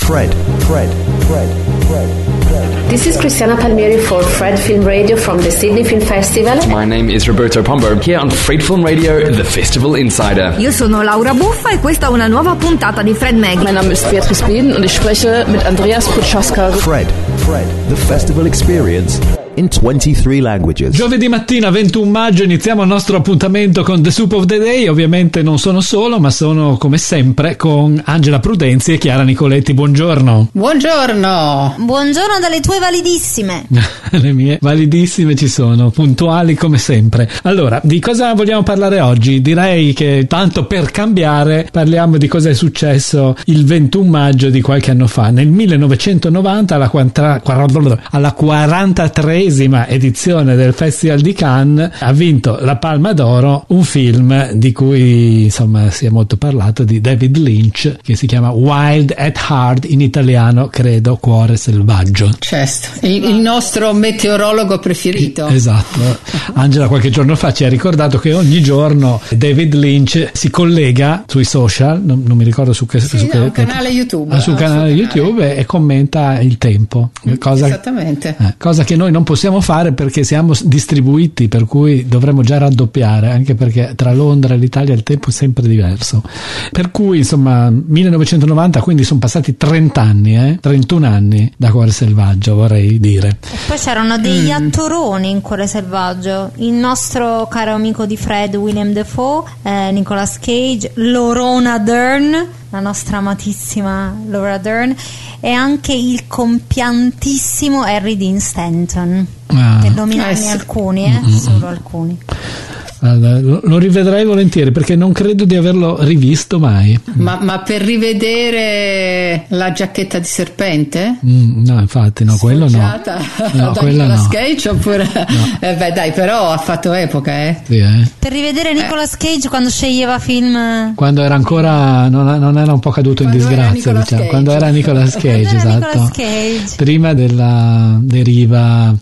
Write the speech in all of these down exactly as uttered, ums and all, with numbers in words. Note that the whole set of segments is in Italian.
Fred, Fred, Fred, Fred, Fred. This is Cristiana Palmieri for Fred Film Radio from the Sydney Film Festival. My name is Roberto Pombo, here on Fred Film Radio, the Festival Insider. Io sono Laura Buffa e questa è una nuova puntata di Fred Mag. Mein Name ist Beatrice Bieden und ich spreche mit Andreas Putschaska. Fred, Fred, the Festival Experience in twenty-three languages. Giovedì mattina ventuno maggio iniziamo il nostro appuntamento con The Soup of the Day. Ovviamente non sono solo, ma sono come sempre con Angela Prudenzi e Chiara Nicoletti. Buongiorno. Buongiorno. Buongiorno dalle tue validissime. Le mie validissime ci sono, puntuali come sempre. Allora, di cosa vogliamo parlare oggi? Direi che tanto per cambiare parliamo di cosa è successo il ventuno maggio di qualche anno fa. Nel millenovecentonovanta alla, quattro, alla quarantatreesima edizione del Festival di Cannes ha vinto la Palma d'Oro un film di cui insomma si è molto parlato, di David Lynch, che si chiama Wild at Heart, in italiano credo Cuore selvaggio. Certo, il, il nostro meteorologo preferito. Esatto. Angela qualche giorno fa ci ha ricordato che ogni giorno David Lynch si collega sui social, non, non mi ricordo su che, sì, su no, che un canale YouTube, sul canale YouTube canale. E commenta il tempo, cosa, esattamente eh, cosa che noi non possiamo fare perché siamo distribuiti, per cui dovremmo già raddoppiare, anche perché tra Londra e l'Italia il tempo è sempre diverso, per cui insomma millenovecentonovanta, quindi sono passati trenta anni, eh? trentuno anni da Cuore selvaggio, vorrei dire. E poi c'erano degli mm. attoroni in Cuore selvaggio, il nostro caro amico di Fred, William Dafoe, eh, Nicolas Cage, Laura Dern, la nostra amatissima Laura Dern, e anche il compiantissimo Harry Dean Stanton, ah. per nominarne eh sì. alcuni, eh? mm-hmm. solo alcuni. Allora, lo, lo rivedrei volentieri perché non credo di averlo rivisto mai. Ma, ma per rivedere La giacchetta di serpente? Mm, no, infatti, no, quello no. No, da quello Nicolas no. Cage oppure? No. Eh beh, dai, però ha fatto epoca, eh. Sì, eh. Per rivedere Nicolas Cage quando sceglieva film. Quando era ancora, non, non era un po' caduto quando in disgrazia, diciamo. Cage. Quando era Nicolas Cage, era esatto. Nicolas Cage. Prima della deriva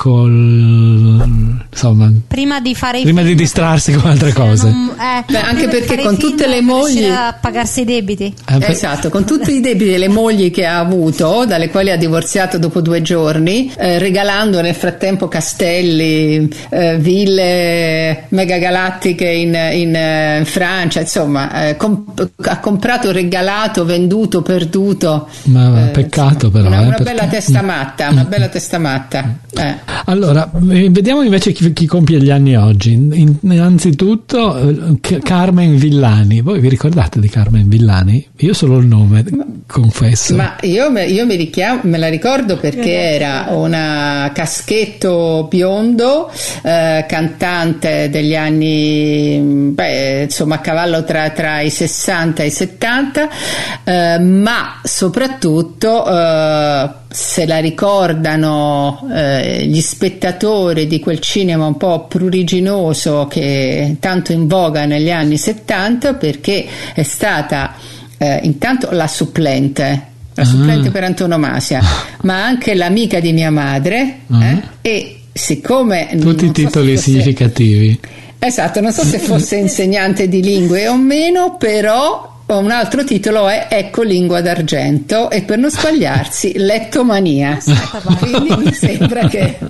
alcol, insomma. Prima di fare i prima film. di distrarsi con altre cose. Non, eh, Beh, anche perché con tutte le mogli a pagarsi i debiti. Eh, per... esatto, con tutti i debiti e le mogli che ha avuto, dalle quali ha divorziato dopo due giorni, eh, regalando nel frattempo castelli, eh, ville megagalattiche in, in, in Francia, insomma, eh, comp- ha comprato, regalato, venduto, perduto. Ma eh, peccato però. Una, eh, una perché... bella testa matta, una bella testa matta. Eh. Allora, vediamo invece chi, chi compie gli anni oggi. In, innanzitutto eh, Carmen Villani. Voi vi ricordate di Carmen Villani? Io solo il nome, ma, confesso. Ma io, me, io mi richiamo, me la ricordo perché era una caschetto biondo, eh, cantante degli anni, beh, insomma a cavallo tra, tra i sessanta e i settanta, eh, ma soprattutto eh, se la ricordano eh, gli spettatori di quel cinema un po' pruriginoso che tanto in voga negli anni settanta, perché è stata eh, intanto la supplente la supplente ah. per antonomasia, ma anche l'amica di mia madre, ah. eh, e siccome tutti i titoli so fosse, significativi, esatto, non so se fosse insegnante di lingue o meno, però un altro titolo è Ecco lingua d'argento, e per non sbagliarsi Lettomania. Quindi mi sembra che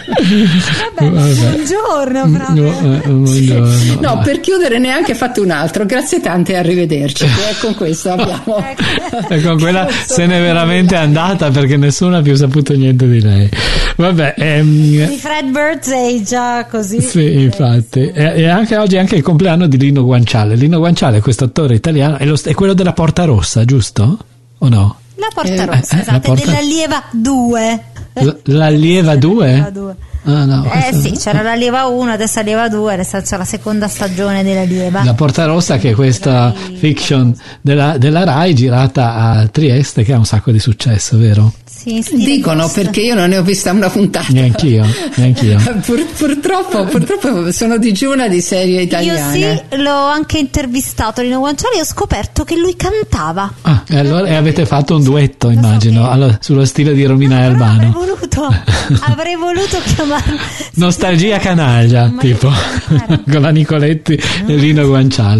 vabbè, buongiorno, no, buongiorno. No, per chiudere neanche fatto un altro, grazie tante e arrivederci, e con questo abbiamo e con quella se n'è veramente andata perché nessuno ha più saputo niente di lei. Vabbè, ehm... di Fred Birdsey già così. Sì, infatti. E, e anche oggi è anche il compleanno di Lino Guanciale. Lino Guanciale è questo attore italiano, è, lo, è quello della Porta Rossa, giusto? O no? La Porta Rossa, eh, esatto, porta... dell'Allieva due. L- l'Allieva due? Ah, no, eh sì, c'era la Lieva uno, adesso la Lieva due, adesso c'è la seconda stagione della Lieva. La Porta Rossa, che è questa fiction della, della Rai girata a Trieste, che ha un sacco di successo, vero? Sì, dicono, perché io non ne ho vista una puntata. Neanch'io, neanch'io. Pur, purtroppo, purtroppo sono digiuna di serie italiane. Io sì, l'ho anche intervistato Lino Guanciale e ho scoperto che lui cantava. Ah, e allora e avete fatto un duetto, immagino, so allora, sullo stile di Romina e Albano. Avrei voluto, avrei voluto chiamarlo Nostalgia canaglia, tipo con la Nicoletti e Lino Guanciale.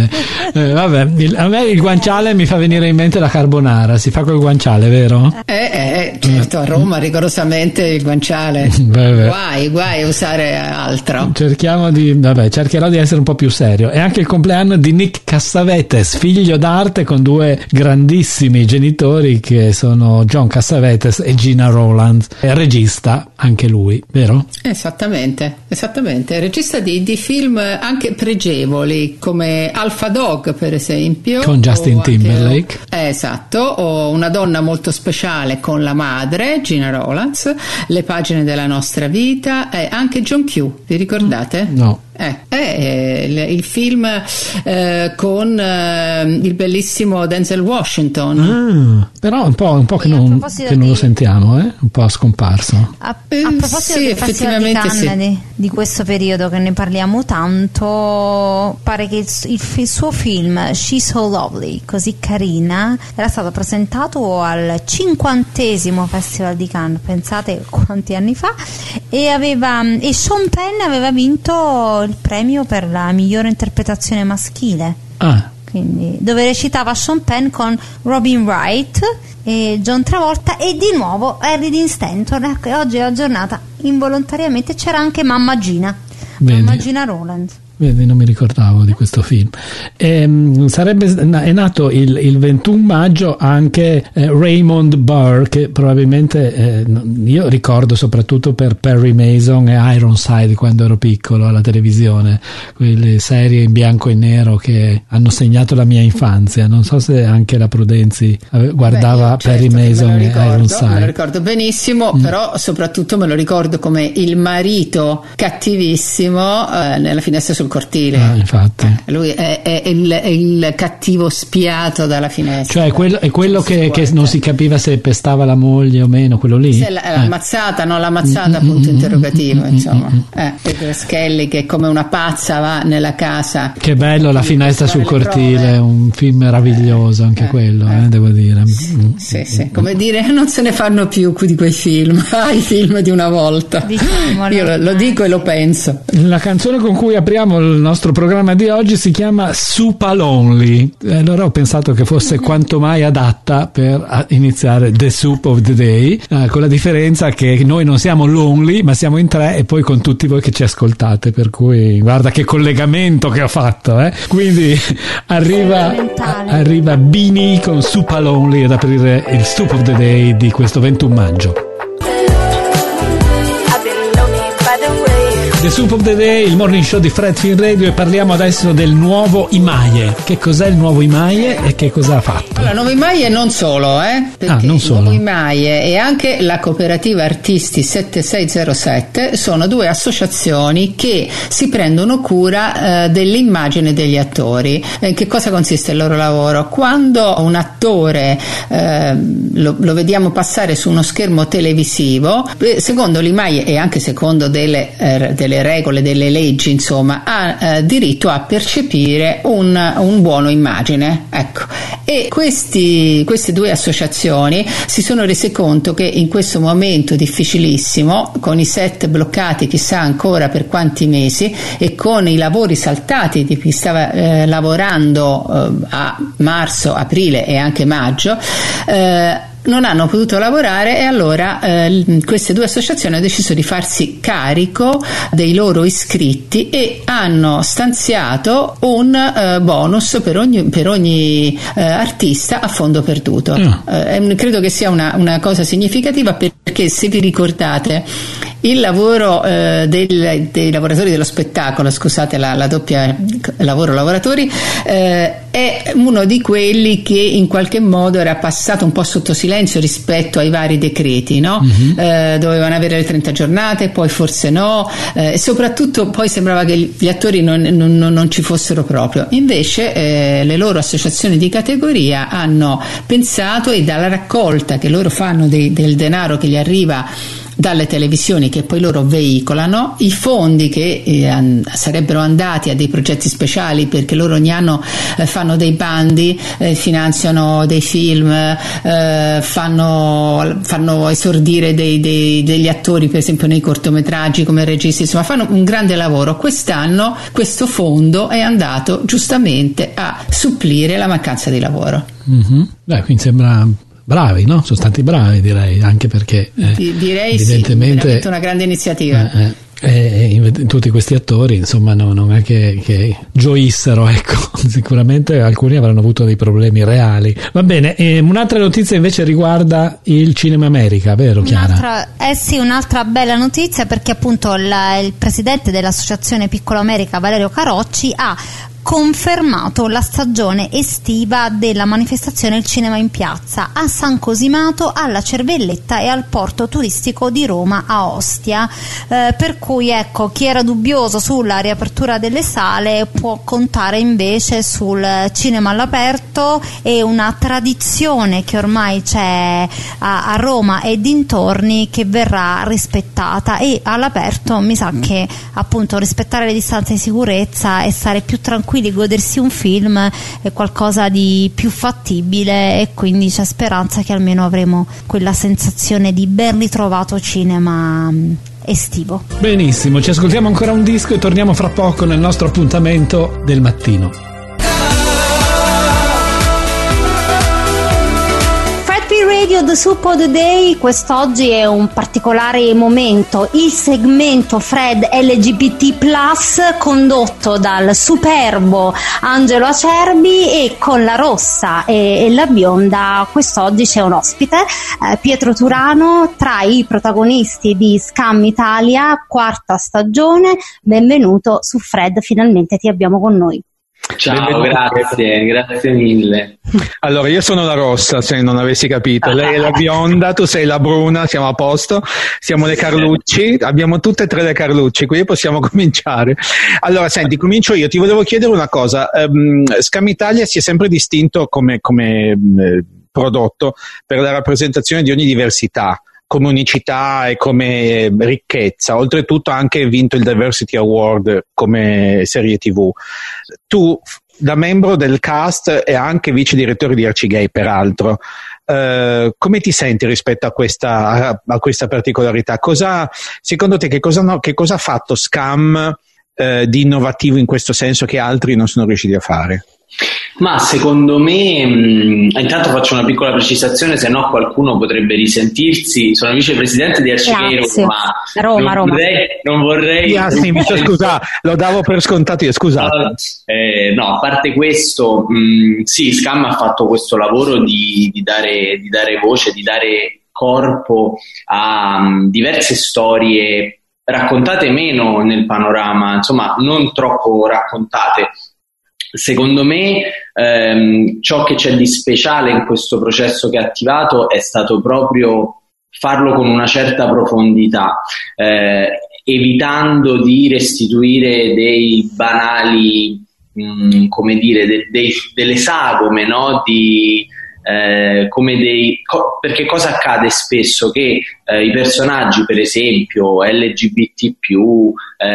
Eh, vabbè, il, a me il guanciale mi fa venire in mente la carbonara. Si fa col guanciale, vero? Eh, eh, certo, a Roma rigorosamente il guanciale. Beh, guai, guai a usare altro. Cerchiamo di, vabbè, cercherò di essere un po' più serio. È anche il compleanno di Nick Cassavetes, figlio d'arte con due grandissimi genitori che sono John Cassavetes e Gina Rowlands. È regista anche lui, vero? Esattamente, esattamente. Regista di, di film anche pregevoli come Alpha Dog, per esempio, con Justin Timberlake. Anche, eh, esatto, o Una donna molto speciale con la madre Gina Rowlands, Le pagine della nostra vita, e anche John Q, vi ricordate? No. Eh, eh, il, il film eh, con eh, il bellissimo Denzel Washington. Ah, però un po', un po' che, non, che non lo sentiamo, eh? Un po' scomparso. A, a proposito sì, del Festival di Cannes, sì. di, di questo periodo che ne parliamo tanto, pare che il, il, il suo film She's So Lovely, così carina, era stato presentato al cinquantesimo Festival di Cannes, pensate quanti anni fa, e aveva e Sean Penn aveva vinto il premio per la migliore interpretazione maschile. Ah. Quindi, dove recitava Sean Penn con Robin Wright e John Travolta e di nuovo Harry Dean Stanton, che oggi è la giornata, involontariamente c'era anche Mamma Gina. Vedi. Mamma Gina Rowlands. Vedi, non mi ricordavo di questo film. E, sarebbe, è nato il, il ventuno maggio anche eh, Raymond Burr, che probabilmente eh, io ricordo soprattutto per Perry Mason e Ironside quando ero piccolo alla televisione, quelle serie in bianco e nero che hanno segnato la mia infanzia. Non so se anche la Prudenzi guardava. Beh, certo, Perry Mason e Ironside. Me lo ricordo benissimo, mm. però soprattutto me lo ricordo come il marito cattivissimo eh, nella Finestra sul cortile. Ah, infatti. Lui è, è, il, è il cattivo spiato dalla finestra. Cioè quello, è quello che, che non si capiva se pestava la moglie o meno, quello lì? Se l'ammazzata, eh. no, l'ammazzata, Mm-mm, punto mm-mm, interrogativo, mm-mm, insomma. mm-mm. Eh, Pedro Schelli che come una pazza va nella casa. Che bello, La finestra sul cortile, un film meraviglioso anche eh, quello, eh, eh, devo dire. Sì, sì, sì. Come dire, non se ne fanno più di quei film, ah, i film di una volta. Diciamolo. Io lo, lo dico e lo penso. La canzone con cui apriamo il nostro programma di oggi si chiama Super Lonely, e allora ho pensato che fosse quanto mai adatta per iniziare The Soup of the Day, eh, con la differenza che noi non siamo lonely ma siamo in tre e poi con tutti voi che ci ascoltate, per cui guarda che collegamento che ho fatto, eh? Quindi arriva, a, arriva Bini con Super Lonely ad aprire il Soup of the Day di questo ventuno maggio. The Soup of the Day, il morning show di Fred Film Radio, e parliamo adesso del nuovo Imaje. Che cos'è il nuovo Imaje e che cosa ha fatto? Allora, nuovo Imaje non solo, eh? Perché ah, non solo. Il nuovo Imaje e anche la cooperativa Artisti settantasei zero sette sono due associazioni che si prendono cura eh, dell'immagine degli attori. In che cosa consiste il loro lavoro? Quando un attore eh, lo, lo vediamo passare su uno schermo televisivo, secondo l'Imaje e anche secondo delle, eh, delle delle regole, delle leggi, insomma, ha eh, diritto a percepire un, un buono immagine, ecco. E questi, queste due associazioni si sono rese conto che in questo momento difficilissimo, con i set bloccati chissà ancora per quanti mesi e con i lavori saltati di chi stava eh, lavorando eh, a marzo, aprile e anche maggio, eh, non hanno potuto lavorare, e allora eh, queste due associazioni hanno deciso di farsi carico dei loro iscritti e hanno stanziato un eh, bonus per ogni, per ogni eh, artista a fondo perduto. Mm. Eh, credo che sia una, una cosa significativa, perché se vi ricordate il lavoro eh, del, dei lavoratori dello spettacolo, scusate la, la doppia lavoro lavoratori, eh, è uno di quelli che in qualche modo era passato un po' sotto silenzio rispetto ai vari decreti, no? Mm-hmm. Eh, dovevano avere le trenta giornate, poi forse no, eh, e soprattutto poi sembrava che gli attori non, non, non ci fossero proprio. Invece eh, le loro associazioni di categoria hanno pensato, e dalla raccolta che loro fanno dei, del denaro che gli arriva dalle televisioni che poi loro veicolano, i fondi che eh, an- sarebbero andati a dei progetti speciali, perché loro ogni anno eh, fanno dei bandi, eh, finanziano dei film, eh, fanno, fanno esordire dei, dei, degli attori per esempio nei cortometraggi come registi, insomma fanno un grande lavoro. Quest'anno questo fondo è andato giustamente a supplire la mancanza di lavoro. Mm-hmm. Beh, quindi sembra bravi, no? Sono stati bravi, direi, anche perché eh, direi evidentemente sì, una grande iniziativa. Eh, eh. E tutti questi attori insomma no, non è che, che gioissero, ecco. Sicuramente alcuni avranno avuto dei problemi reali. Va bene, e un'altra notizia invece riguarda il Cinema America, vero Chiara? Un'altra, eh sì, un'altra bella notizia, perché appunto la, il presidente dell'Associazione Piccolo America, Valerio Carocci, ha confermato la stagione estiva della manifestazione Il Cinema in Piazza a San Cosimato, alla Cervelletta e al porto turistico di Roma a Ostia, eh, per cui ecco, chi era dubbioso sulla riapertura delle sale può contare invece sul cinema all'aperto. È una tradizione che ormai c'è a, a Roma e dintorni, che verrà rispettata, e all'aperto mi sa che appunto rispettare le distanze di sicurezza e stare più tranquilli, godersi un film è qualcosa di più fattibile, e quindi c'è speranza che almeno avremo quella sensazione di ben ritrovato cinema estivo. Benissimo, ci ascoltiamo ancora un disco e torniamo fra poco nel nostro appuntamento del mattino. Radio The Soup of the Day quest'oggi è un particolare momento, il segmento Fred L G B T plus, condotto dal superbo Angelo Acerbi, e con la rossa e, e la bionda quest'oggi c'è un ospite, eh, Pietro Turano, tra i protagonisti di Scam Italia, quarta stagione. Benvenuto su Fred, finalmente ti abbiamo con noi. Ciao, grazie, grazie mille. Allora, io sono la rossa, se non avessi capito. Lei è la bionda, tu sei la bruna, siamo a posto. Siamo le Carlucci, abbiamo tutte e tre le Carlucci, quindi possiamo cominciare. Allora, senti, comincio io. Ti volevo chiedere una cosa. Um, Scam Italia si è sempre distinto come, come eh, prodotto per la rappresentazione di ogni diversità, come unicità e come ricchezza. Oltretutto ha anche vinto il Diversity Award come serie tivù. Tu, da membro del cast e anche vice direttore di Arcigay, peraltro, eh, come ti senti rispetto a questa, a, a questa particolarità? Cosa, secondo te, che cosa, no, che cosa ha fatto Scam eh, di innovativo in questo senso che altri non sono riusciti a fare? Ma secondo me, mh, intanto faccio una piccola precisazione, se no qualcuno potrebbe risentirsi. Sono vicepresidente di Arcigay Roma. Roma, non Roma. Vorrei, non vorrei. Ah, sì, mi scusa, lo davo per scontato io, scusate. Eh, no, a parte questo, mh, sì, Scam ha fatto questo lavoro di, di, dare, di dare voce, di dare corpo a um, diverse storie raccontate meno nel panorama, insomma, non troppo raccontate. Secondo me ehm, ciò che c'è di speciale in questo processo che ha attivato è stato proprio farlo con una certa profondità, eh, evitando di restituire dei banali, mh, come dire, de, de, delle sagome, no? Di, eh, come dei, co- perché cosa accade spesso? Che eh, i personaggi, per esempio L G B T più,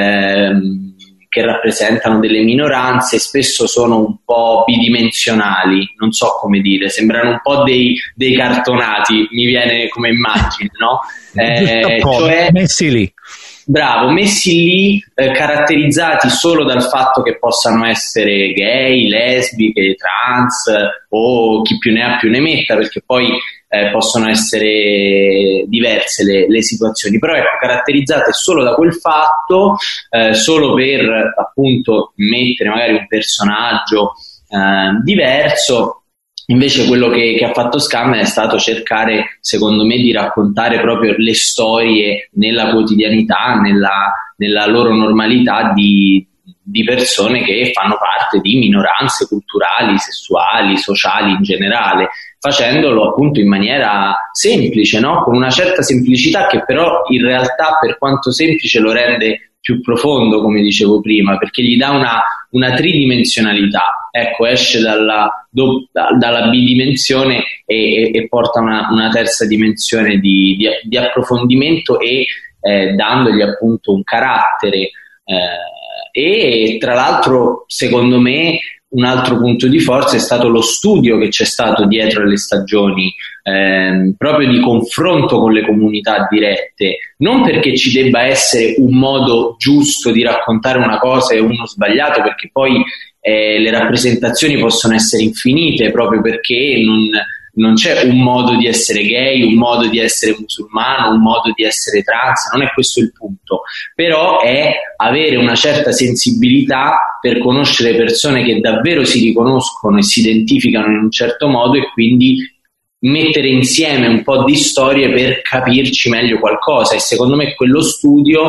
ehm, che rappresentano delle minoranze, spesso sono un po' bidimensionali, non so come dire, sembrano un po' dei, dei cartonati, mi viene come immagine, no? Eh, cioè, messi lì. Bravo, messi lì, eh, caratterizzati solo dal fatto che possano essere gay, lesbiche, trans o chi più ne ha più ne metta, perché poi eh, possono essere diverse le, le situazioni, però ecco, caratterizzate solo da quel fatto, eh, solo per appunto mettere magari un personaggio eh, diverso. Invece quello che, che ha fatto Scam è stato cercare, secondo me, di raccontare proprio le storie nella quotidianità, nella, nella loro normalità di, di persone che fanno parte di minoranze culturali, sessuali, sociali in generale, facendolo appunto in maniera semplice, no? Con una certa semplicità che però in realtà, per quanto semplice, lo rende più profondo, come dicevo prima, perché gli dà una, una tridimensionalità, ecco, esce dalla, do, dalla bidimensione e, e, e porta una, una terza dimensione di, di, di approfondimento e eh, dandogli appunto un carattere eh, e tra l'altro secondo me un altro punto di forza è stato lo studio che c'è stato dietro alle stagioni, ehm, proprio di confronto con le comunità dirette, non perché ci debba essere un modo giusto di raccontare una cosa e uno sbagliato, perché poi eh, le rappresentazioni possono essere infinite, proprio perché non, non c'è un modo di essere gay, un modo di essere musulmano, un modo di essere trans, non è questo il punto, però è avere una certa sensibilità per conoscere persone che davvero si riconoscono e si identificano in un certo modo e quindi mettere insieme un po' di storie per capirci meglio qualcosa, e secondo me quello studio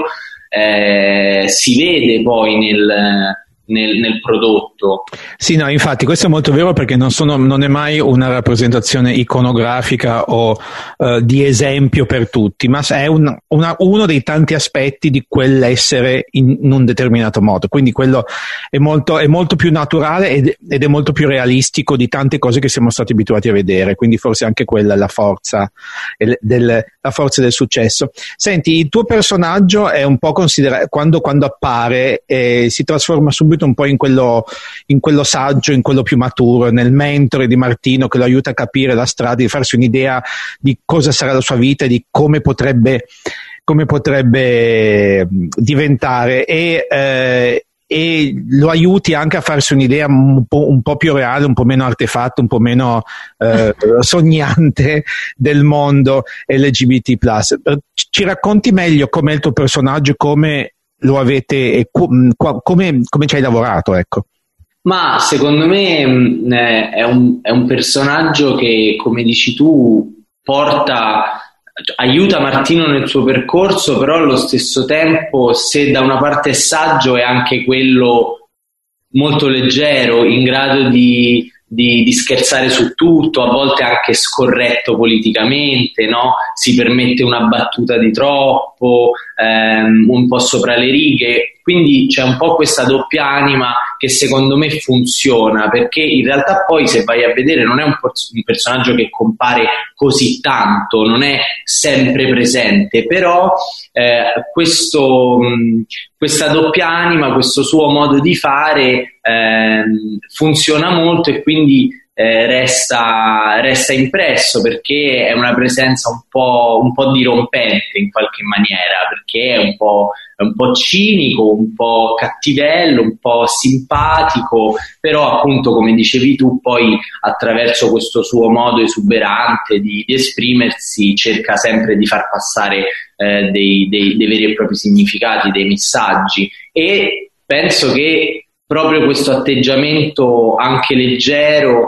eh, si vede poi nel Nel, nel prodotto. Sì, no, infatti questo è molto vero, perché non, sono, non è mai una rappresentazione iconografica o uh, di esempio per tutti, ma è un, una, uno dei tanti aspetti di quell'essere in, in un determinato modo, quindi quello è molto, è molto più naturale ed, ed è molto più realistico di tante cose che siamo stati abituati a vedere, quindi forse anche quella è la forza del, la forza del successo. Senti, il tuo personaggio è un po' considerato, quando, quando appare eh, si trasforma subito un po' in quello, in quello saggio, in quello più maturo, nel mentore di Martino che lo aiuta a capire la strada, di farsi un'idea di cosa sarà la sua vita e di come potrebbe, come potrebbe diventare, e, eh, e lo aiuti anche a farsi un'idea un po', un po' più reale, un po' meno artefatto, un po' meno eh, sognante del mondo L G B T plus. Ci racconti meglio com'è il tuo personaggio, come lo avete e come, come ci hai lavorato, ecco? Ma secondo me mh, è, un, è un personaggio che, come dici tu, porta, aiuta Martino nel suo percorso, però allo stesso tempo, se da una parte è saggio, è anche quello molto leggero, in grado di Di, di scherzare su tutto, a volte anche scorretto politicamente, no? Si permette una battuta di troppo, ehm, un po' sopra le righe, quindi c'è un po' questa doppia anima che secondo me funziona, perché in realtà poi, se vai a vedere, non è un, un personaggio che compare così tanto, non è sempre presente, però eh, questo, mh, questa doppia anima, questo suo modo di fare eh, funziona molto, e quindi eh, resta, resta impresso, perché è una presenza un po', un po' dirompente in qualche maniera, perché è un po', è un po' cinico, un po' cattivello, un po' simpatico, però appunto, come dicevi tu, poi attraverso questo suo modo esuberante di, di esprimersi cerca sempre di far passare eh, dei, dei, dei veri e propri significati, dei messaggi, e penso che proprio questo atteggiamento anche leggero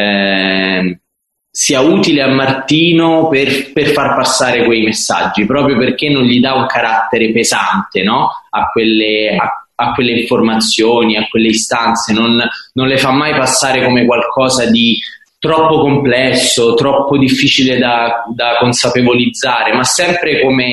eh, sia utile a Martino per, per far passare quei messaggi, proprio perché non gli dà un carattere pesante, no? a, quelle, a, a quelle informazioni, a quelle istanze, non, non le fa mai passare come qualcosa di troppo complesso, troppo difficile da, da consapevolizzare, ma sempre come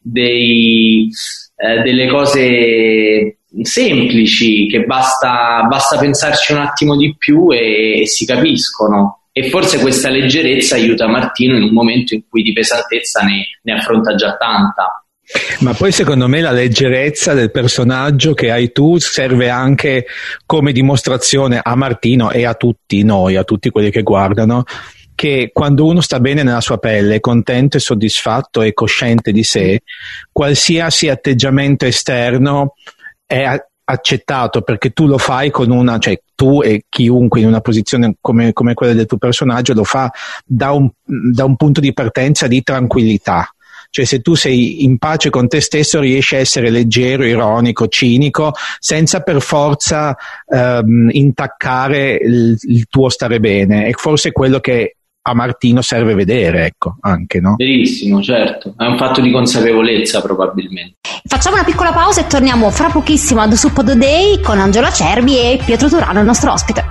dei, eh, delle cose semplici che basta, basta pensarci un attimo di più e, e si capiscono, e forse questa leggerezza aiuta Martino in un momento in cui di pesantezza ne, ne affronta già tanta. Ma poi secondo me la leggerezza del personaggio che hai tu serve anche come dimostrazione a Martino e a tutti noi, a tutti quelli che guardano, che quando uno sta bene nella sua pelle, è contento e soddisfatto e cosciente di sé, qualsiasi atteggiamento esterno è accettato, perché tu lo fai con una, cioè tu e chiunque in una posizione come, come quella del tuo personaggio lo fa da un, da un punto di partenza di tranquillità. Cioè, se tu sei in pace con te stesso, riesci a essere leggero, ironico, cinico, senza per forza ehm, intaccare il, il tuo stare bene. E forse quello che a Martino serve vedere, ecco, anche, no? Verissimo, certo, è un fatto di consapevolezza probabilmente. Facciamo una piccola pausa e torniamo fra pochissimo ad Suppo The Day con Angela Cervi e Pietro Turano, il nostro ospite.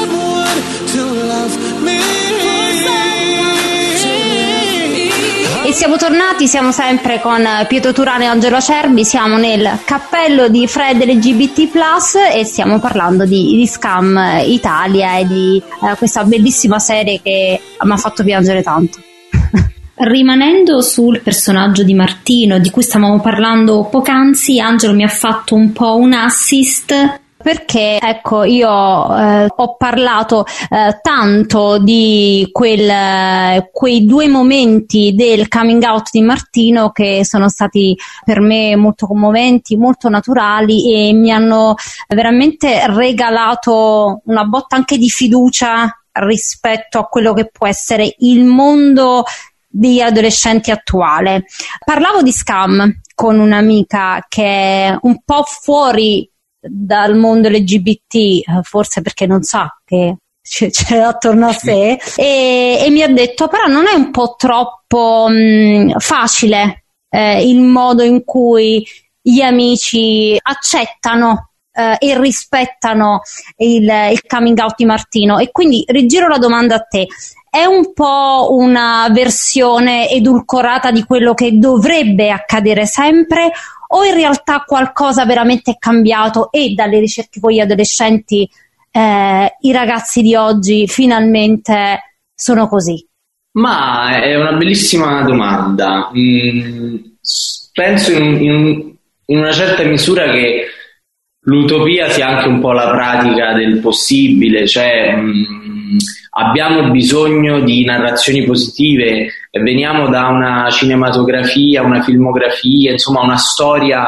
E siamo tornati, siamo sempre con Pietro Turano e Angelo Acerbi, siamo nel cappello di Fred L G B T plus, e stiamo parlando di, di Scam Italia e di eh, questa bellissima serie che mi ha fatto piangere tanto. Rimanendo sul personaggio di Martino di cui stavamo parlando poc'anzi, Angelo mi ha fatto un po' un assist, perché ecco io eh, ho parlato eh, tanto di quel, quei due momenti del coming out di Martino che sono stati per me molto commoventi, molto naturali, e mi hanno veramente regalato una botta anche di fiducia rispetto a quello che può essere il mondo di adolescenti attuale. Parlavo di Scam con un'amica che è un po' fuori dal mondo L G B T, forse perché non sa che c'è, c'è attorno a sé, e, e mi ha detto però non è un po' troppo mh, facile eh, il modo in cui gli amici accettano eh, e rispettano il, il coming out di Martino, e quindi rigiro la domanda a te: è un po' una versione edulcorata di quello che dovrebbe accadere sempre, o in realtà qualcosa veramente è cambiato e dalle ricerche con gli adolescenti eh, i ragazzi di oggi finalmente sono così? Ma è una bellissima domanda. Mm, penso in, in, in una certa misura che l'utopia sia anche un po' la pratica del possibile, cioè mh, abbiamo bisogno di narrazioni positive, veniamo da una cinematografia, una filmografia, insomma una storia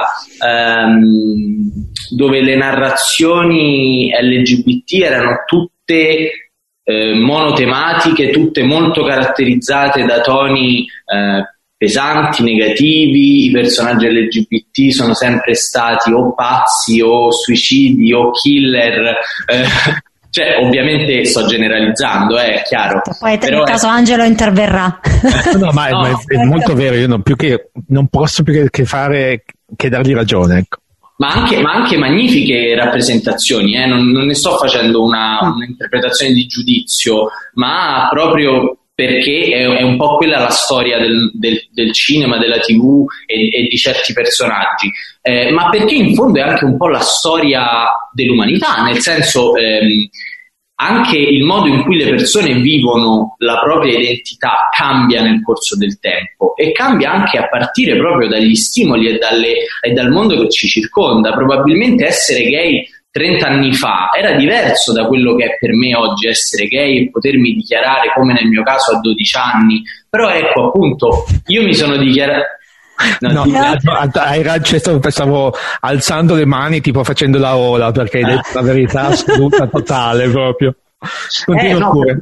ehm, dove le narrazioni L G B T erano tutte eh, monotematiche, tutte molto caratterizzate da toni eh, pesanti, negativi. I personaggi L G B T sono sempre stati o pazzi o suicidi o killer, eh, cioè ovviamente sto generalizzando, è eh, chiaro. Poi però nel caso è... Angelo interverrà. No, ma, no, ma è, è molto vero, io non, più che, non posso più che, che fare che dargli ragione, ecco. Ma anche, ma anche magnifiche rappresentazioni, eh? non, non ne sto facendo una, un'interpretazione di giudizio, ma proprio perché è, è un po' quella la storia del, del, del cinema, della tivù e, e di certi personaggi, eh, ma perché in fondo è anche un po' la storia dell'umanità, nel senso ehm, anche il modo in cui le persone vivono la propria identità cambia nel corso del tempo, e cambia anche a partire proprio dagli stimoli e, dalle, e dal mondo che ci circonda. Probabilmente essere gay trenta anni fa era diverso da quello che è per me oggi essere gay e potermi dichiarare, come nel mio caso, a dodici anni. Però ecco, appunto, io mi sono dichiarato... No, no, hai ragione, stavo alzando le mani tipo facendo la ola, perché hai detto la verità assoluta, totale proprio. Continua eh, no, pure.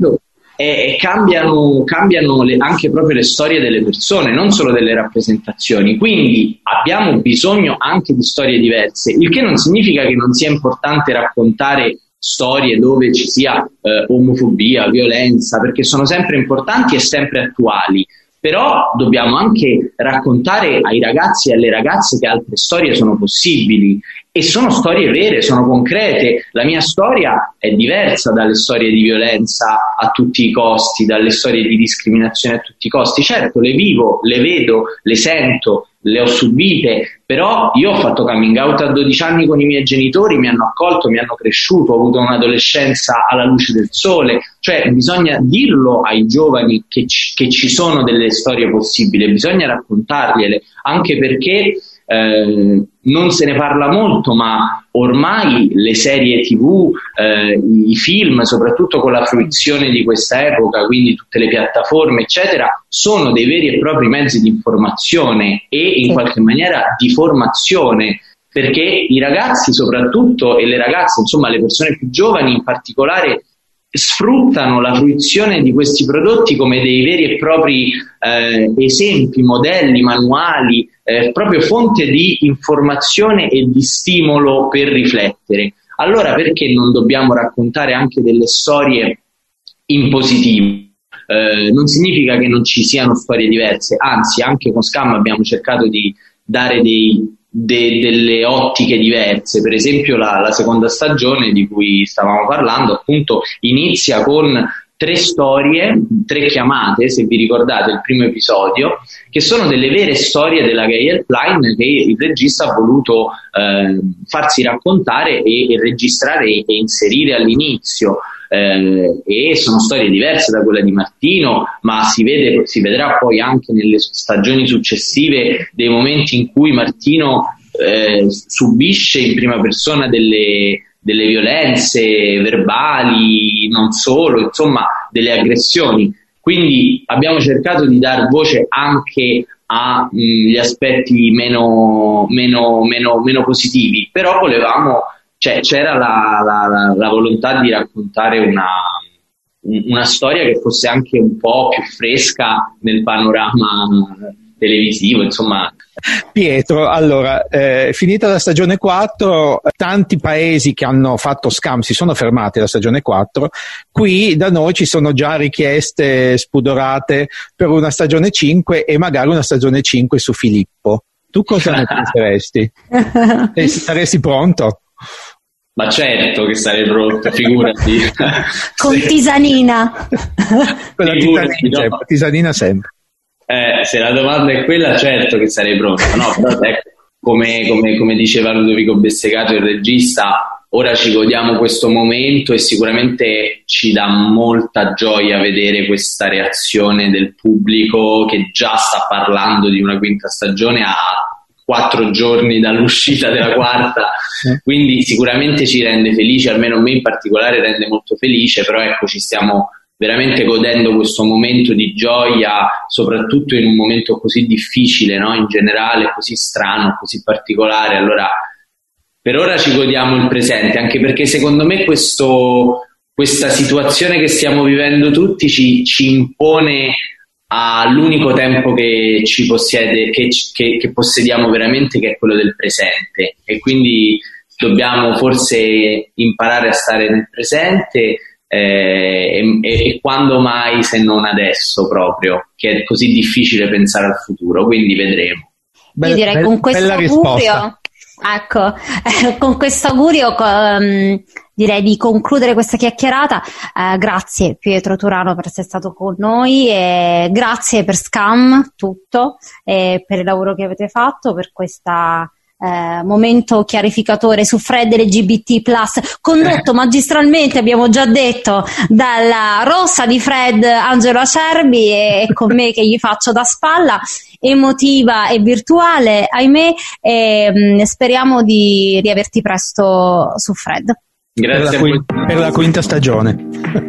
E cambiano, cambiano le, anche proprio le storie delle persone, non solo delle rappresentazioni, quindi abbiamo bisogno anche di storie diverse, il che non significa che non sia importante raccontare storie dove ci sia eh, omofobia, violenza, perché sono sempre importanti e sempre attuali. Però dobbiamo anche raccontare ai ragazzi e alle ragazze che altre storie sono possibili, e sono storie vere, sono concrete. La mia storia è diversa dalle storie di violenza a tutti i costi, dalle storie di discriminazione a tutti i costi. Certo, le vivo, le vedo, le sento, le ho subite, però io ho fatto coming out a dodici anni con i miei genitori, mi hanno accolto, mi hanno cresciuto, ho avuto un'adolescenza alla luce del sole. Cioè bisogna dirlo ai giovani che ci, che ci sono delle storie possibili, bisogna raccontargliele, anche perché eh, non se ne parla molto, ma ormai le serie tivù, eh, i film, soprattutto con la fruizione di questa epoca, quindi tutte le piattaforme eccetera, sono dei veri e propri mezzi di informazione e in qualche maniera di formazione, perché i ragazzi soprattutto e le ragazze, insomma le persone più giovani in particolare, sfruttano la fruizione di questi prodotti come dei veri e propri eh, esempi, modelli, manuali, eh, proprio fonte di informazione e di stimolo per riflettere. Allora perché non dobbiamo raccontare anche delle storie in positivo? Eh, non significa che non ci siano storie diverse, anzi anche con Scam abbiamo cercato di dare dei De, delle ottiche diverse. Per esempio la, la seconda stagione di cui stavamo parlando appunto inizia con tre storie, tre chiamate, se vi ricordate il primo episodio, che sono delle vere storie della Gay Helpline che il regista ha voluto eh, farsi raccontare e, e registrare e, e inserire all'inizio. Eh, e sono storie diverse da quella di Martino, ma si vede, si vedrà poi anche nelle stagioni successive dei momenti in cui Martino eh, subisce in prima persona delle delle violenze verbali, non solo, insomma, delle aggressioni. Quindi abbiamo cercato di dar voce anche agli aspetti meno, meno, meno, meno positivi, però volevamo, cioè, c'era la, la, la, la volontà di raccontare una, una storia che fosse anche un po' più fresca nel panorama televisivo, insomma. Pietro, allora, eh, finita la stagione quattro, tanti paesi che hanno fatto Scam si sono fermati alla stagione quattro, qui da noi ci sono già richieste spudorate per una stagione cinque e magari una stagione cinque su Filippo. Tu cosa ne penseresti? E saresti pronto? Ma certo che sarei pronto, figurati. Con tisanina. Con la tisanina, no? Cioè, tisanina sempre. Eh, se la domanda è quella, certo che sarei pronto, no? Però ecco, come, come, come diceva Ludovico Bessegato, il regista, ora ci godiamo questo momento e sicuramente ci dà molta gioia vedere questa reazione del pubblico che già sta parlando di una quinta stagione a quattro giorni dall'uscita della quarta, quindi sicuramente ci rende felici, almeno a me in particolare rende molto felice, però ecco, ci stiamo veramente godendo questo momento di gioia, soprattutto in un momento così difficile, no? In generale, così strano, così particolare. Allora, per ora ci godiamo il presente, anche perché secondo me questo, questa situazione che stiamo vivendo tutti ci, ci impone all'unico tempo che ci possiede, che, che, che possediamo veramente, che è quello del presente, e quindi dobbiamo forse imparare a stare nel presente. Eh, e, e quando mai se non adesso, proprio, che è così difficile pensare al futuro, quindi vedremo. Io direi con questo augurio, ecco, eh, con questo augurio um, direi di concludere questa chiacchierata. Eh, grazie Pietro Turano per essere stato con noi, e grazie per Scam tutto, e per il lavoro che avete fatto, per questa Eh, momento chiarificatore su Fred L G B T plus, condotto magistralmente, abbiamo già detto, dalla rossa di Fred Angelo Acerbi, e con me che gli faccio da spalla, emotiva e virtuale, ahimè, e mh, speriamo di riaverti presto su Fred. Grazie per la, qu- per la quinta stagione.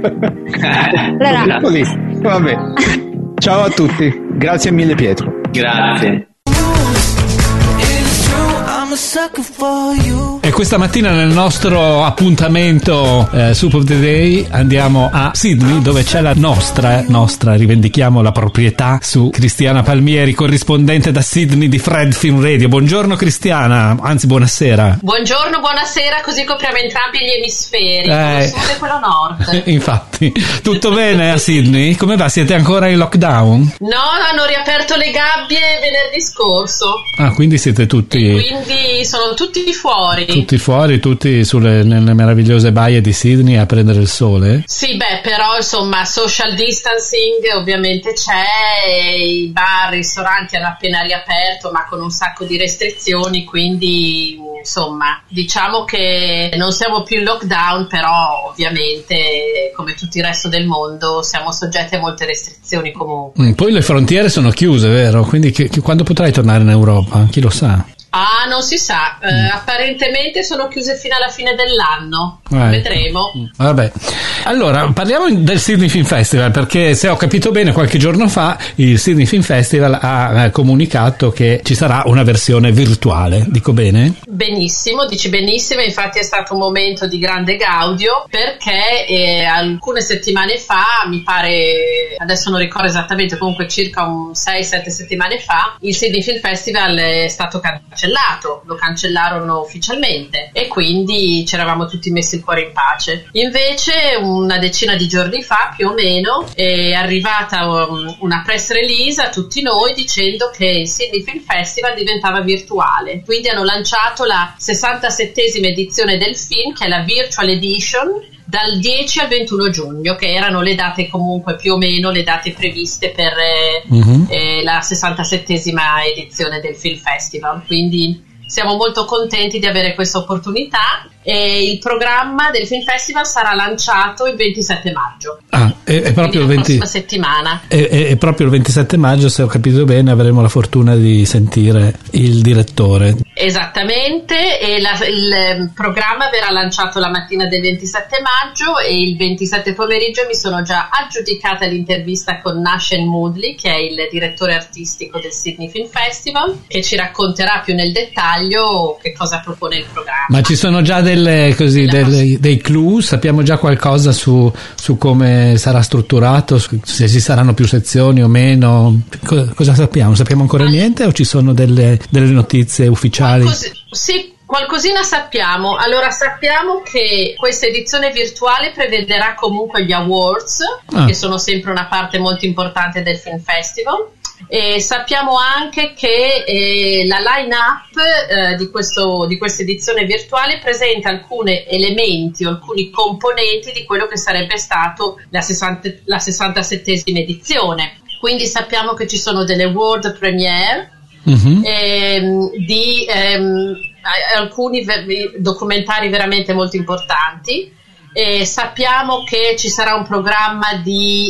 Allora. Vabbè. Ciao a tutti, grazie mille Pietro. Grazie. E questa mattina nel nostro appuntamento eh, Soup of the Day andiamo a Sydney, dove c'è la nostra, nostra, rivendichiamo la proprietà, su Cristiana Palmieri, corrispondente da Sydney di Fred Film Radio. Buongiorno Cristiana, anzi buonasera. Buongiorno, buonasera, così copriamo entrambi gli emisferi, eh, quello sud e quello nord. Infatti, tutto bene a Sydney? Come va? Siete ancora in lockdown? No, hanno riaperto le gabbie venerdì scorso. Ah, quindi siete tutti... E quindi sono tutti fuori. Tutti fuori, tutti sulle nelle meravigliose baie di Sydney a prendere il sole? Sì, beh, però insomma social distancing ovviamente c'è, i bar, i ristoranti hanno appena riaperto, ma con un sacco di restrizioni, quindi insomma diciamo che non siamo più in lockdown, però ovviamente come tutto il resto del mondo siamo soggetti a molte restrizioni comunque. Mm, poi le frontiere sono chiuse, vero? Quindi che, che, quando potrai tornare in Europa? Chi lo sa? Ah, non si sa, eh, mm. apparentemente sono chiuse fino alla fine dell'anno, eh. vedremo. Vabbè, allora parliamo del Sydney Film Festival, perché se ho capito bene qualche giorno fa il Sydney Film Festival ha comunicato che ci sarà una versione virtuale, dico bene? Benissimo, dici benissimo, infatti è stato un momento di grande gaudio, perché eh, alcune settimane fa, mi pare, adesso non ricordo esattamente, comunque circa un sei sette settimane fa, il Sydney Film Festival è stato cancellato. Lo cancellarono ufficialmente e quindi ci eravamo tutti messi il cuore in pace. Invece una decina di giorni fa più o meno è arrivata um, una press release a tutti noi dicendo che il Sydney Film Festival diventava virtuale, quindi hanno lanciato la sessantasettesima edizione del film, che è la Virtual Edition, dal dieci al ventuno giugno, che erano le date comunque più o meno le date previste per eh, uh-huh. eh, la sessantasettesima edizione del Film Festival, quindi siamo molto contenti di avere questa opportunità e il programma del Film Festival sarà lanciato il ventisette maggio. Ah, è, è proprio il venti... prossima settimana. È, è, è proprio il ventisette maggio, se ho capito bene, avremo la fortuna di sentire il direttore. Esattamente, e la, il programma verrà lanciato la mattina del ventisette maggio e il ventisette pomeriggio mi sono già aggiudicata l'intervista con Nashen Moodley, che è il direttore artistico del Sydney Film Festival, che ci racconterà più nel dettaglio che cosa propone il programma. Ma ci sono già delle, così, delle, dei clue? Sappiamo già qualcosa su, su come sarà strutturato, se ci saranno più sezioni o meno? Cosa, cosa sappiamo? Sappiamo ancora ah. niente o ci sono delle, delle notizie ufficiali? Qualcosi, sì, qualcosina sappiamo. Allora, sappiamo che questa edizione virtuale prevederà comunque gli awards, ah. che sono sempre una parte molto importante del Film Festival. E sappiamo anche che eh, la line-up eh, di, questo, di questa edizione virtuale presenta alcuni elementi o alcuni componenti di quello che sarebbe stato la, sessanta, la sessantasettesima edizione. Quindi sappiamo che ci sono delle world premiere, mm-hmm. ehm, di ehm, alcuni ver- documentari veramente molto importanti. E sappiamo che ci sarà un programma di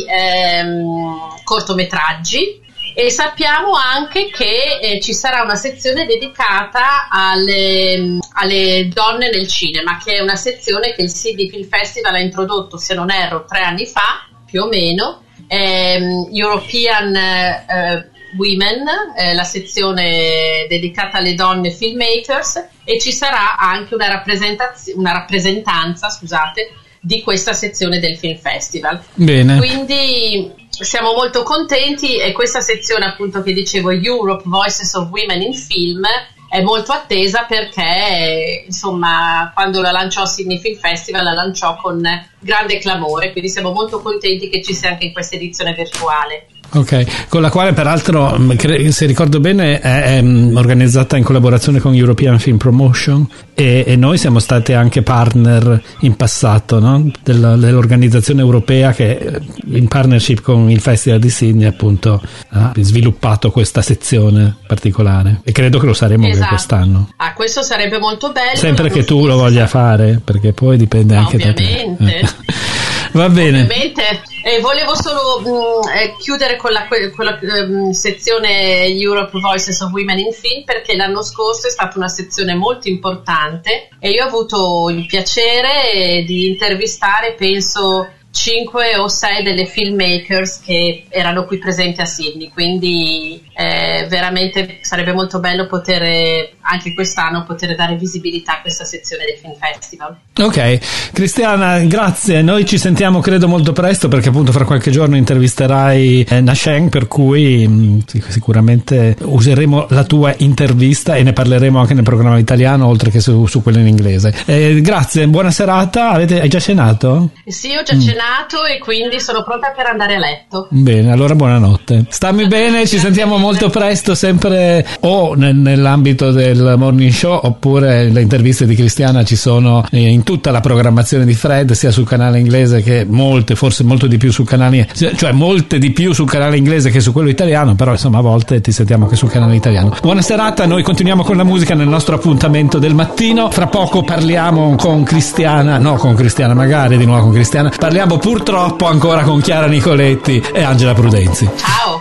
ehm, cortometraggi. E sappiamo anche che eh, ci sarà una sezione dedicata alle, alle donne nel cinema, che è una sezione che il Sydney Film Festival ha introdotto, se non erro, tre anni fa, più o meno, ehm, European eh, Women, eh, la sezione dedicata alle donne filmmakers, e ci sarà anche una, rappresentaz- una rappresentanza, scusate, di questa sezione del Film Festival. Bene. Quindi siamo molto contenti e questa sezione, appunto, che dicevo, Europe Voices of Women in Film, è molto attesa perché, insomma, quando la lanciò Sydney Film Festival la lanciò con grande clamore, quindi siamo molto contenti che ci sia anche in questa edizione virtuale. Ok, con la quale peraltro, se ricordo bene, è, è organizzata in collaborazione con European Film Promotion e, e noi siamo stati anche partner in passato, no? Della, dell'organizzazione europea che in partnership con il Festival di Sydney appunto ha sviluppato questa sezione particolare e credo che lo saremo esatto. anche quest'anno. Ah, questo sarebbe molto bello. Sempre che tu lo voglia fare, perché poi dipende no, anche ovviamente. da te. Va bene. Ovviamente. E volevo solo mh, eh, chiudere con la, con la um, sezione Europe Voices of Women in Film, perché l'anno scorso è stata una sezione molto importante e io ho avuto il piacere di intervistare, penso, cinque o sei delle filmmakers che erano qui presenti a Sydney, quindi eh, veramente sarebbe molto bello poter anche quest'anno poter dare visibilità a questa sezione del Film Festival. Ok, Cristiana, grazie. Noi ci sentiamo credo molto presto, perché appunto fra qualche giorno intervisterai eh, Nashen, per cui mh, sicuramente useremo la tua intervista e ne parleremo anche nel programma italiano oltre che su, su quello in inglese. Eh, grazie, buona serata. Avete, hai già cenato? Sì, ho già mm. cenato e quindi sono pronta per andare a letto. Bene, allora buonanotte. Stammi bene, ci sentiamo molto presto, sempre o nel, nell'ambito del morning show, oppure le interviste di Cristiana ci sono in tutta la programmazione di Fred, sia sul canale inglese che molte, forse molto di più sul canale, cioè molte di più sul canale inglese che su quello italiano, però insomma a volte ti sentiamo anche sul canale italiano. Buona serata, noi continuiamo con la musica nel nostro appuntamento del mattino. Fra poco parliamo con Cristiana, no con Cristiana, magari di nuovo con Cristiana, parliamo purtroppo ancora con Chiara Nicoletti e Angela Prudenzi. Ciao!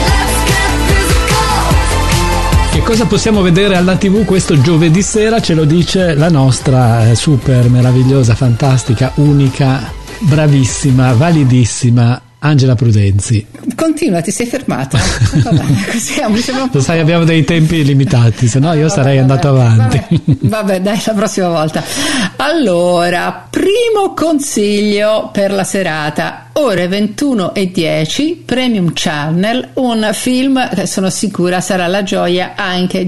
Che cosa possiamo vedere alla tivù questo giovedì sera? Ce lo dice la nostra eh, super meravigliosa, fantastica, unica, bravissima, validissima Angela Prudenzi. Continua, ti sei fermata? Vabbè, così, mi sembra... Lo sai, abbiamo dei tempi limitati, se no io vabbè, sarei vabbè, andato avanti. Vabbè, vabbè, dai, la prossima volta. Allora, primo consiglio per la serata, ore ventuno e dieci, Premium Channel, un film che sono sicura sarà la gioia anche di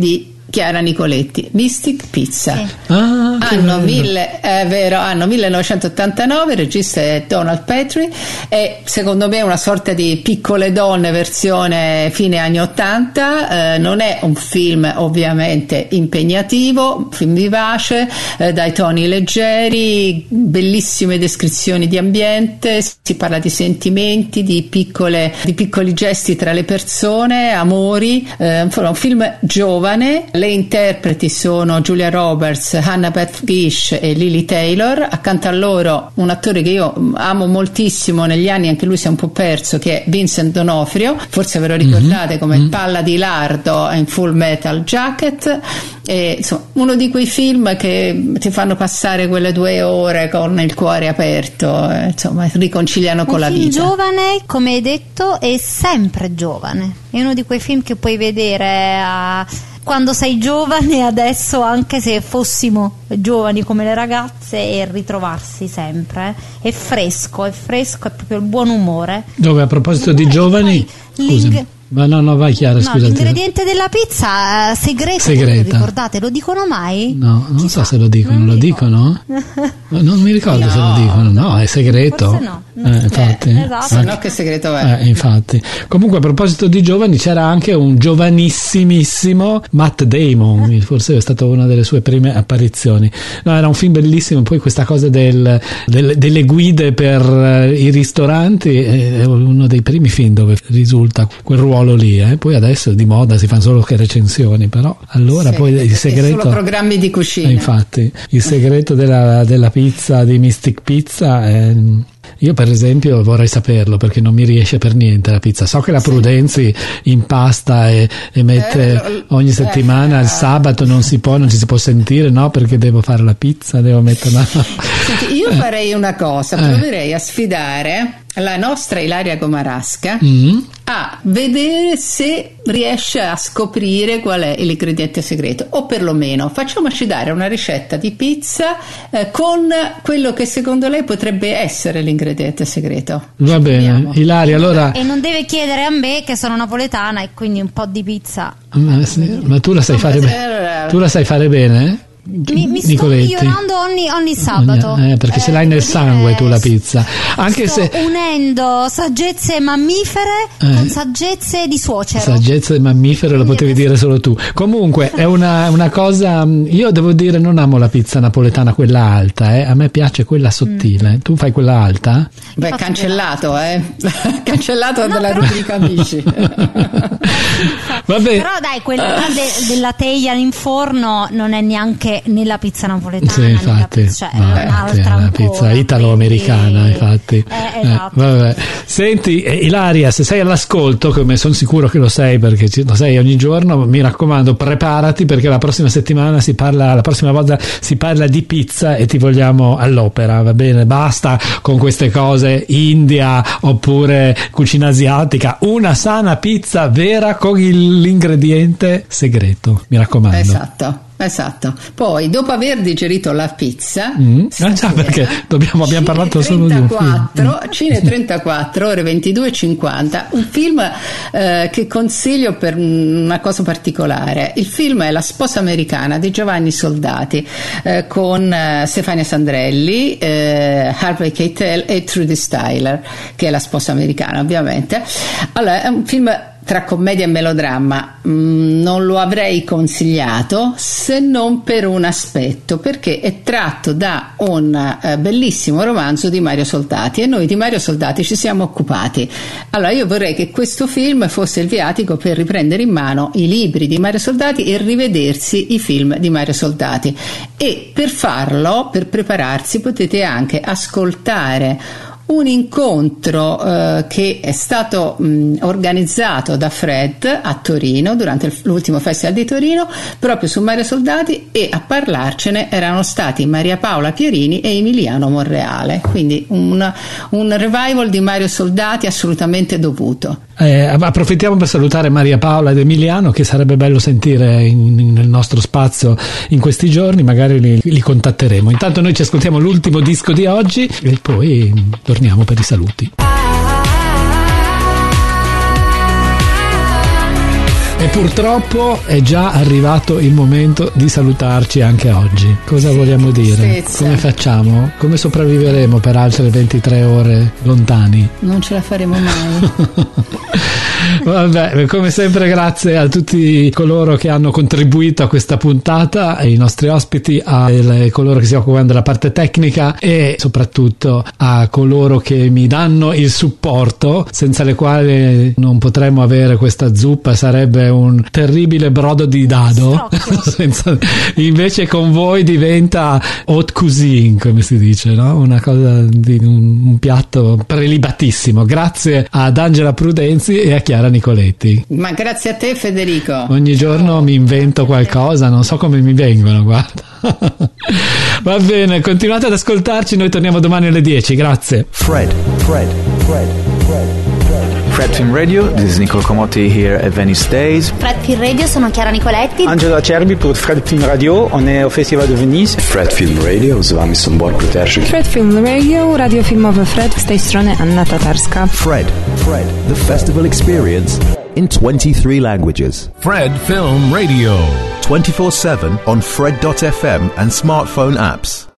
Chiara Nicoletti, Mystic Pizza. Sì. Ah, che Anno, bello. mille, è vero, anno millenovecentottantanove, il regista è Donald Petrie, e secondo me una sorta di Piccole donne versione fine anni ottanta. Eh, non è un film ovviamente impegnativo, film vivace, eh, dai toni leggeri, bellissime descrizioni di ambiente, si parla di sentimenti, di, piccole, di piccoli gesti tra le persone, amori, eh, un film giovane. Le interpreti sono Julia Roberts, Annabeth Gish e Lily Taylor. Accanto a loro un attore che io amo moltissimo, negli anni anche lui si è un po' perso, che è Vincent D'Onofrio, forse ve lo ricordate mm-hmm. come mm-hmm. Palla di Lardo in Full Metal Jacket. E, insomma, uno di quei film che ti fanno passare quelle due ore con il cuore aperto, eh, insomma riconciliano con un la film vita. Giovane, come hai detto, è sempre giovane, è uno di quei film che puoi vedere a... quando sei giovane, adesso anche se fossimo giovani come le ragazze, e ritrovarsi sempre. È fresco, è fresco, è proprio il buon umore. Dove, a proposito di giovani, scusami, ma no, no, vai Chiara, no, scusate. L'ingrediente della pizza, uh, segreto, Segreta. lo ricordate? Lo dicono mai? No, non Chissà, so se lo dicono, lo dicono? Non mi ricordo No. se lo dicono, no, è segreto. Forse no. Eh, infatti, Eh, esatto. Se no che segreto è? Eh, infatti. Comunque, a proposito di giovani, c'era anche un giovanissimissimo Matt Damon, forse è stata una delle sue prime apparizioni. No, era un film bellissimo. Poi questa cosa del, del, delle guide per uh, i ristoranti è uno dei primi film dove risulta quel ruolo lì. Eh. Poi adesso di moda si fanno solo che recensioni, però allora Sì, poi il segreto. Solo programmi di cucina. Eh, infatti, il segreto della, della pizza di Mystic Pizza è. Io per esempio vorrei saperlo, perché non mi riesce per niente la pizza. So che la Prudenzi impasta e, e mette Eh, ogni eh, settimana, il sabato non si può, non ci si può sentire, no, perché devo fare la pizza, devo metterla. Senti, io farei una cosa, Eh. proverei a sfidare la nostra Ilaria Gomarasca Mm. a vedere se riesce a scoprire qual è l'ingrediente segreto, o perlomeno facciamoci dare una ricetta di pizza eh, con quello che secondo lei potrebbe essere l'ingrediente segreto. Va Ci bene, proviamo. Ilaria, allora. E non deve chiedere a me, che sono napoletana, e quindi un po' di pizza. Ma, sì, ma tu la sai fare bene? Tu la sai fare bene? Mi, mi sto Nicoletti. migliorando ogni, ogni sabato. Eh, perché ce l'hai nel sangue tu la pizza. Anche sto se. unendo saggezze mammifere Eh. con saggezze di suocero. Saggezza del mammifero lo potevi dire solo tu. Comunque è una, una cosa. Io devo dire, non amo la pizza napoletana, quella alta, eh. A me piace quella sottile. Mm. Tu fai quella alta? Beh, cancellato, eh. Cancellato no, dalla però... rubrica amici. Vabbè. Però dai, quella de, della teglia in forno non è neanche nella pizza napoletana. Sì, infatti. Pizza, cioè, no, è un'altra è una pizza italo-americana, quindi... infatti. Eh, esatto. eh, vabbè. Senti, eh, Ilaria, se sei all'ascolto, come sono sicuro che lo sei perché ci, lo sei ogni giorno, mi raccomando, preparati, perché la prossima settimana si parla, la prossima volta si parla di pizza e ti vogliamo all'opera, va bene? Basta con queste cose India oppure cucina asiatica, una sana pizza vera con il, l'ingrediente segreto, mi raccomando. Esatto. Esatto. Poi, dopo aver digerito la pizza, mm. ah, già, perché dobbiamo, abbiamo parlato solo di un film. Cine trentaquattro, ore ventidue e cinquanta, un film eh, che consiglio per una cosa particolare. Il film è La sposa americana di Giovanni Soldati, eh, con eh, Stefania Sandrelli, eh, Harvey Keitel e Trudy Styler, che è la sposa americana, ovviamente. Allora, è un film tra commedia e melodramma. Mm, non lo avrei consigliato se non per un aspetto, perché è tratto da un eh, bellissimo romanzo di Mario Soldati, e noi di Mario Soldati ci siamo occupati. Allora io vorrei che questo film fosse il viatico per riprendere in mano i libri di Mario Soldati e rivedersi i film di Mario Soldati, e per farlo, per prepararsi, potete anche ascoltare un incontro eh, che è stato mh, organizzato da Fred a Torino durante il, l'ultimo Festival di Torino, proprio su Mario Soldati, e a parlarcene erano stati Maria Paola Pierini e Emiliano Monreale, quindi un, un revival di Mario Soldati assolutamente dovuto. Eh, approfittiamo per salutare Maria Paola ed Emiliano, che sarebbe bello sentire in, in, nel nostro spazio in questi giorni, magari li, li contatteremo. Intanto noi ci ascoltiamo l'ultimo disco di oggi e poi torniamo per i saluti. E purtroppo è già arrivato il momento di salutarci anche oggi. Cosa vogliamo dire? Tristezza. Come facciamo? Come sopravviveremo per altre ventitré ore lontani? Non ce la faremo mai. Vabbè, come sempre grazie a tutti coloro che hanno contribuito a questa puntata, ai nostri ospiti, a coloro che si occupano della parte tecnica e soprattutto a coloro che mi danno il supporto, senza le quali non potremmo avere questa zuppa, sarebbe un terribile brodo di dado. senza, invece con voi diventa haute cuisine, come si dice, no? Una cosa di un, un piatto prelibatissimo. Grazie ad Angela Prudenzi e a Chiara Nicoletti. Ma grazie a te, Federico. Ogni giorno mi invento qualcosa, non so come mi vengono, guarda. Va bene, continuate ad ascoltarci, noi torniamo domani alle dieci, grazie. Fred, Fred, Fred, Fred, Fred. Fred Film Radio, this is Nicole Comotti here at Venice Days. Fred Film Radio, sono Chiara Nicoletti. Angelo Acerbi pour Fred Film Radio, on est au Festival de Venise. Fred Film Radio, z wami są Borg Ruterczyk. Fred Film Radio, radio filmowe Fred, z tej strony Anna Tatarska. Fred, Fred, the festival experience in twenty-three languages. Fred Film Radio. twenty-four seven on Fred dot f m and smartphone apps.